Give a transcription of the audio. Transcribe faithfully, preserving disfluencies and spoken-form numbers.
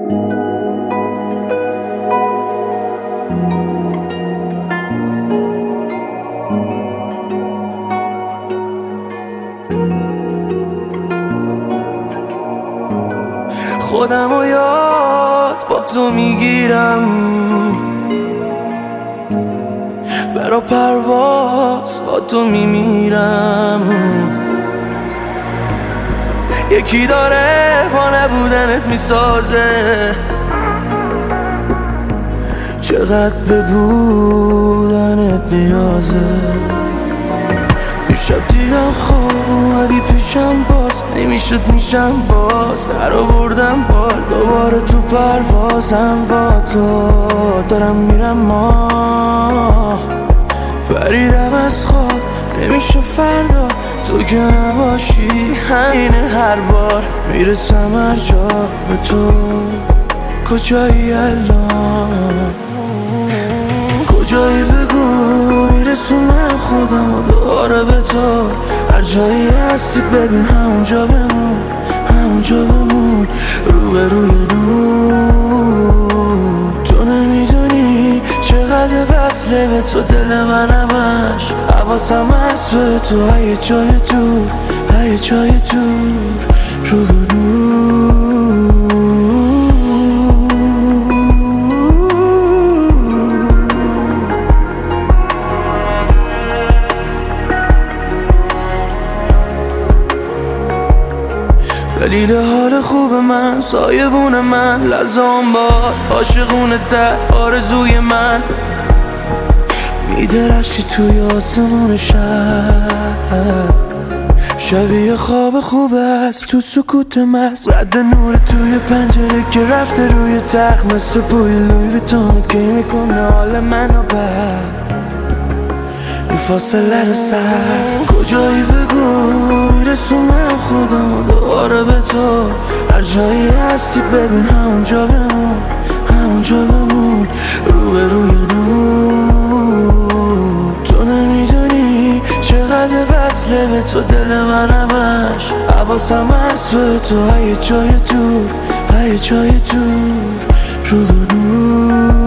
خودم و یاد با تو میگیرم، برا پرواز با تو میمیرم. یکی داره با نبودنت میسازه، چقدر به بودنت نیازه. یه شب دیدم خوابی پیشم، باز نمیشد میشم باز، در آوردم بال دوباره تو پروازم با تو. دارم میرم ما پریدم از خواب، نمیشه فردا تو که نباشی. همینه هر بار میرسم هر جا به تو. کجایی الان؟ کجایی بگو، میرسونم خودم و دوباره به تو. هر جایی هستی ببین همونجا بمون، همونجا بمون رو به روی نور. تو نمیدونی چقدر وصله به تو دل من همش، حواسم هست به تو. های جای دور، های جای دور رو به نور. دلیل حال خوب من، سایبون من، لزام باد عاشقونه ته آرزوی من. میدرخشی توی آسمون شب، شبیه خواب خوب است تو سکوت مست. رد نور توی پنجره که رفته روی تخت، مثل بوی لوی ویتونت که میکنه حال منو بد. این فاصله رو سر کجایی بگو، میرسونم خودم و دوباره به تو. هر جایی هستی ببین همونجا بمون، همونجا بمون رو به روی نور. تو نمیدونی چقدر وصله به تو دل من همش، حواسم هست به تو. های جای دور، های جای دور رو به نور.